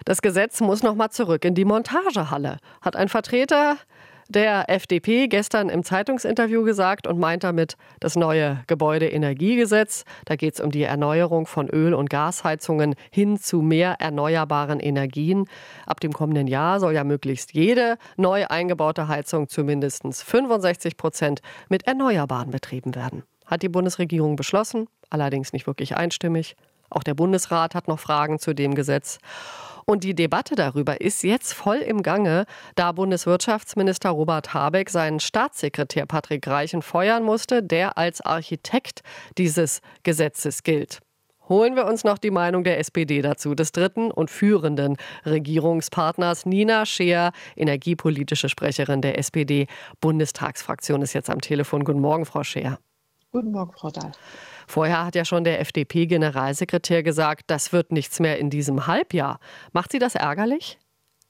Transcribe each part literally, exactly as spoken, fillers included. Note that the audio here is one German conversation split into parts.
Das Gesetz muss noch mal zurück in die Montagehalle, hat ein Vertreter der F D P gestern im Zeitungsinterview gesagt und meint damit das neue Gebäudeenergiegesetz. Da geht es um die Erneuerung von Öl- und Gasheizungen hin zu mehr erneuerbaren Energien. Ab dem kommenden Jahr soll ja möglichst jede neu eingebaute Heizung zu mindestens fünfundsechzig Prozent mit Erneuerbaren betrieben werden. Hat die Bundesregierung beschlossen, allerdings nicht wirklich einstimmig. Auch der Bundesrat hat noch Fragen zu dem Gesetz. Und die Debatte darüber ist jetzt voll im Gange, da Bundeswirtschaftsminister Robert Habeck seinen Staatssekretär Patrick Reichen feuern musste, der als Architekt dieses Gesetzes gilt. Holen wir uns noch die Meinung der S P D dazu, des dritten und führenden Regierungspartners. Nina Scheer, energiepolitische Sprecherin der S P D-Bundestagsfraktion, ist jetzt am Telefon. Guten Morgen, Frau Scheer. Guten Morgen, Frau Dahl. Vorher hat ja schon der F D P-Generalsekretär gesagt, das wird nichts mehr in diesem Halbjahr. Macht Sie das ärgerlich?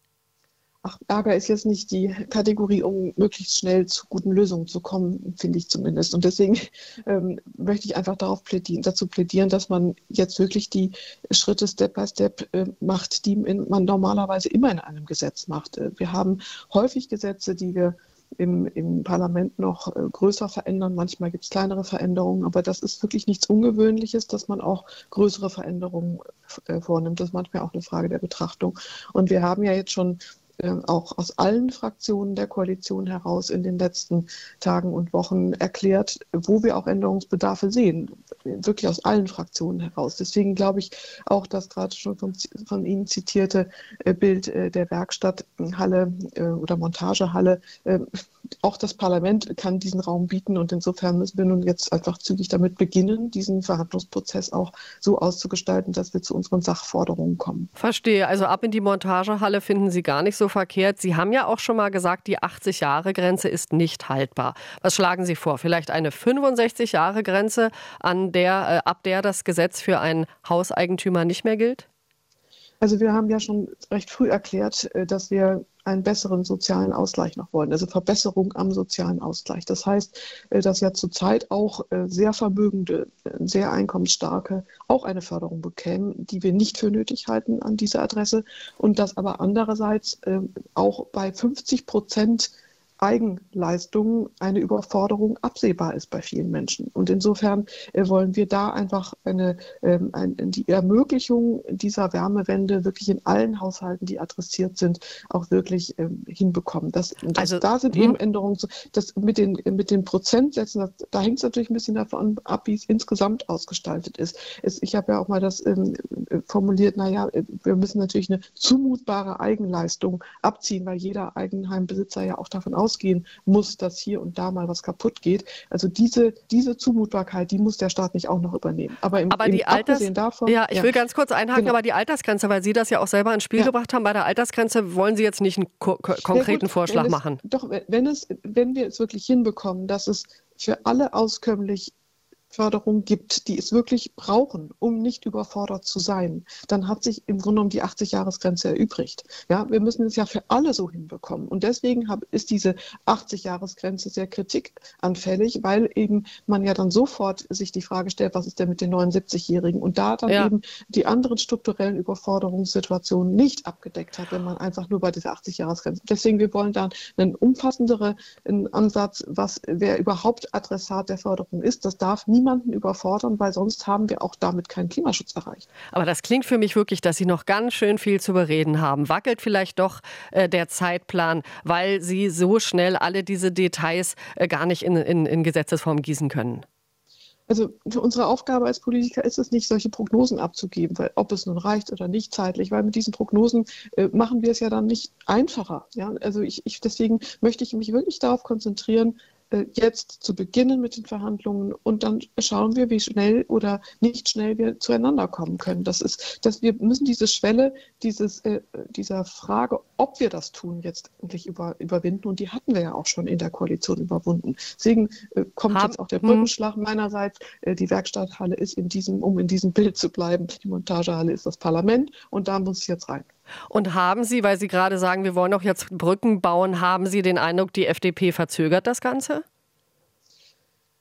Ach, Ärger ist jetzt nicht die Kategorie, um möglichst schnell zu guten Lösungen zu kommen, finde ich zumindest. Und deswegen ähm, möchte ich einfach darauf plädieren, dazu plädieren, dass man jetzt wirklich die Schritte Step by Step äh, macht, die man normalerweise immer in einem Gesetz macht. Äh, wir haben häufig Gesetze, die wir Im, im Parlament noch äh, größer verändern. Manchmal gibt es kleinere Veränderungen, aber das ist wirklich nichts Ungewöhnliches, dass man auch größere Veränderungen äh, vornimmt. Das ist manchmal auch eine Frage der Betrachtung. Und wir haben ja jetzt schon äh, auch aus allen Fraktionen der Koalition heraus in den letzten Tagen und Wochen erklärt, wo wir auch Änderungsbedarfe sehen. Wirklich aus allen Fraktionen heraus. Deswegen glaube ich auch, dass gerade schon von, von Ihnen zitierte äh, Bild äh, der Werkstatthalle äh, oder Montagehalle, äh, auch das Parlament kann diesen Raum bieten und insofern müssen wir nun jetzt einfach zügig damit beginnen, diesen Verhandlungsprozess auch so auszugestalten, dass wir zu unseren Sachforderungen kommen. Verstehe. Also ab in die Montagehalle finden Sie gar nicht so verkehrt. Sie haben ja auch schon mal gesagt, die achtzig-Jahre-Grenze ist nicht haltbar. Was schlagen Sie vor? Vielleicht eine fünfundsechzig-Jahre-Grenze, an der, äh, ab der das Gesetz für einen Hauseigentümer nicht mehr gilt? Also wir haben ja schon recht früh erklärt, dass wir einen besseren sozialen Ausgleich noch wollen, also Verbesserung am sozialen Ausgleich. Das heißt, dass ja zurzeit auch sehr vermögende, sehr einkommensstarke auch eine Förderung bekämen, die wir nicht für nötig halten an dieser Adresse und dass aber andererseits auch bei fünfzig Prozent Eigenleistungen eine Überforderung absehbar ist bei vielen Menschen. Und insofern äh, wollen wir da einfach eine, ähm, ein, die Ermöglichung dieser Wärmewende wirklich in allen Haushalten, die adressiert sind, auch wirklich ähm, hinbekommen. Das, das, also, da sind hm. eben Änderungen, das mit den, mit den Prozentsätzen, das, da hängt es natürlich ein bisschen davon ab, wie es insgesamt ausgestaltet ist. Es, ich habe ja auch mal das ähm, formuliert, naja, wir müssen natürlich eine zumutbare Eigenleistung abziehen, weil jeder Eigenheimbesitzer ja auch davon ausgeht, ausgehen muss, dass hier und da mal was kaputt geht. Also diese, diese Zumutbarkeit, die muss der Staat nicht auch noch übernehmen. Aber, im, aber im die Alters, abgesehen davon... Ja, ich ja. will ganz kurz einhaken, genau. aber die Altersgrenze, weil Sie das ja auch selber ins Spiel ja. gebracht haben, bei der Altersgrenze wollen Sie jetzt nicht einen ko- ko- konkreten ja, gut, Vorschlag es, machen. Doch, wenn, es, wenn wir es wirklich hinbekommen, dass es für alle auskömmlich Förderung gibt, die es wirklich brauchen, um nicht überfordert zu sein, dann hat sich im Grunde genommen die achtzig-Jahres-Grenze erübrigt. Ja, wir müssen es ja für alle so hinbekommen. Und deswegen hab, ist diese achtzig-Jahres-Grenze sehr kritikanfällig, weil eben man ja dann sofort sich die Frage stellt, was ist denn mit den neunundsiebzigjährigen? Und da dann ja. eben die anderen strukturellen Überforderungssituationen nicht abgedeckt hat, wenn man einfach nur bei dieser achtzig-Jahres-Grenze. Deswegen, wir wollen da einen umfassenderen Ansatz, was wer überhaupt Adressat der Förderung ist. Das darf nie niemanden überfordern, weil sonst haben wir auch damit keinen Klimaschutz erreicht. Aber das klingt für mich wirklich, dass Sie noch ganz schön viel zu bereden haben. Wackelt vielleicht doch äh, der Zeitplan, weil Sie so schnell alle diese Details äh, gar nicht in, in, in Gesetzesform gießen können? Also für unsere Aufgabe als Politiker ist es nicht, solche Prognosen abzugeben, weil ob es nun reicht oder nicht zeitlich, weil mit diesen Prognosen äh, machen wir es ja dann nicht einfacher. Ja? Also ich, ich, deswegen möchte ich mich wirklich darauf konzentrieren, jetzt zu beginnen mit den Verhandlungen und dann schauen wir, wie schnell oder nicht schnell wir zueinander kommen können. Das ist, dass wir müssen diese Schwelle dieses, äh, dieser Frage, ob wir das tun, jetzt endlich über, überwinden und die hatten wir ja auch schon in der Koalition überwunden. Deswegen äh, kommt Haben, jetzt auch der Brückenschlag hm. meinerseits. Äh, die Werkstatthalle ist in diesem, um in diesem Bild zu bleiben, die Montagehalle ist das Parlament und da muss es jetzt rein. Und haben Sie, weil Sie gerade sagen, wir wollen doch jetzt Brücken bauen, haben Sie den Eindruck, die F D P verzögert das Ganze?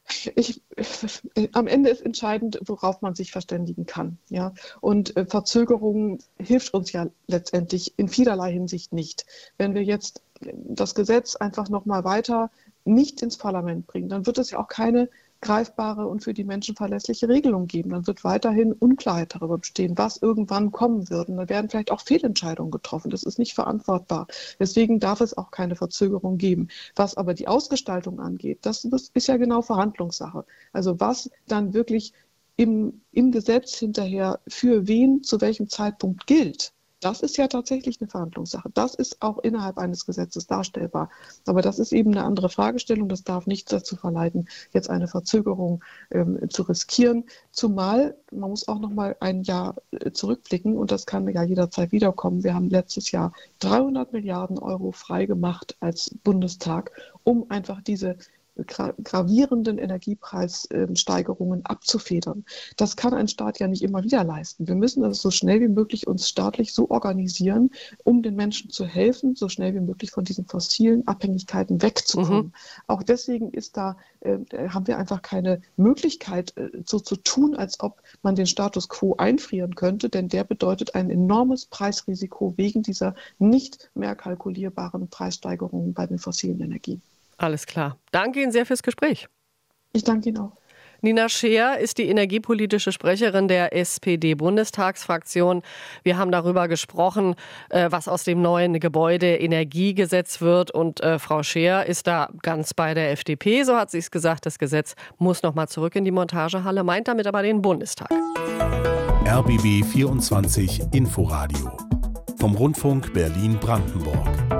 Ich, äh, am Ende ist entscheidend, worauf man sich verständigen kann. Ja? Und äh, Verzögerung hilft uns ja letztendlich in vielerlei Hinsicht nicht. Wenn wir jetzt das Gesetz einfach nochmal weiter nicht ins Parlament bringen, dann wird es ja auch keine greifbare und für die Menschen verlässliche Regelung geben. Dann wird weiterhin Unklarheit darüber bestehen, was irgendwann kommen wird. Und dann werden vielleicht auch Fehlentscheidungen getroffen. Das ist nicht verantwortbar. Deswegen darf es auch keine Verzögerung geben. Was aber die Ausgestaltung angeht, das ist ja genau Verhandlungssache. Also was dann wirklich im, im Gesetz hinterher für wen zu welchem Zeitpunkt gilt, das ist ja tatsächlich eine Verhandlungssache. Das ist auch innerhalb eines Gesetzes darstellbar. Aber das ist eben eine andere Fragestellung. Das darf nicht dazu verleiten, jetzt eine Verzögerung ähm, zu riskieren. Zumal, man muss auch noch mal ein Jahr äh, zurückblicken und das kann ja jederzeit wiederkommen. Wir haben letztes Jahr dreihundert Milliarden Euro freigemacht als Bundestag, um einfach diese gra- gravierenden Energiepreissteigerungen abzufedern. Das kann ein Staat ja nicht immer wieder leisten. Wir müssen das so schnell wie möglich uns staatlich so organisieren, um den Menschen zu helfen, so schnell wie möglich von diesen fossilen Abhängigkeiten wegzukommen. Mhm. Auch deswegen ist da, äh, haben wir einfach keine Möglichkeit, äh, so zu tun, als ob man den Status quo einfrieren könnte, denn der bedeutet ein enormes Preisrisiko wegen dieser nicht mehr kalkulierbaren Preissteigerungen bei den fossilen Energien. Alles klar. Danke Ihnen sehr fürs Gespräch. Ich danke Ihnen auch. Nina Scheer ist die energiepolitische Sprecherin der S P D-Bundestagsfraktion. Wir haben darüber gesprochen, was aus dem neuen Gebäudeenergiegesetz wird. Und äh, Frau Scheer ist da ganz bei der F D P. So hat sie es gesagt, das Gesetz muss noch mal zurück in die Montagehalle, meint damit aber den Bundestag. R B B vierundzwanzig Inforadio vom Rundfunk Berlin-Brandenburg.